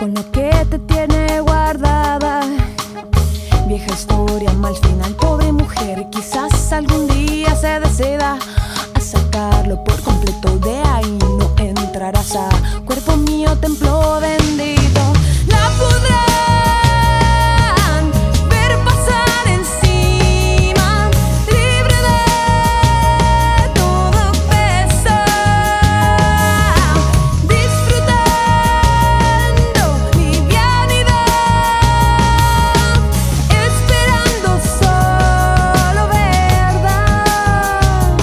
con la que te tiene guardada. Vieja historia, mal final, pobre mujer. Quizás algún día se decida a sacarlo por completo. De ahí no entrarás a cuerpo mío, templo bendito. La podrán ver pasar encima, libre de todo peso, disfrutando livianidad, esperando solo verdad.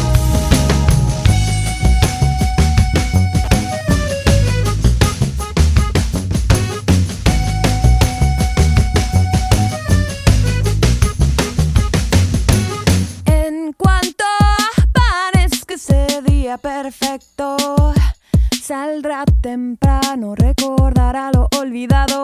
En cuanto parezca ese día perfecto, saldrá temprano, recordará lo olvidado.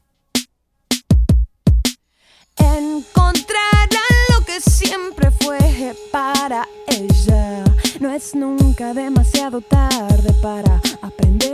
Encontrará lo que siempre fue para ella. No es nunca demasiado tarde para aprender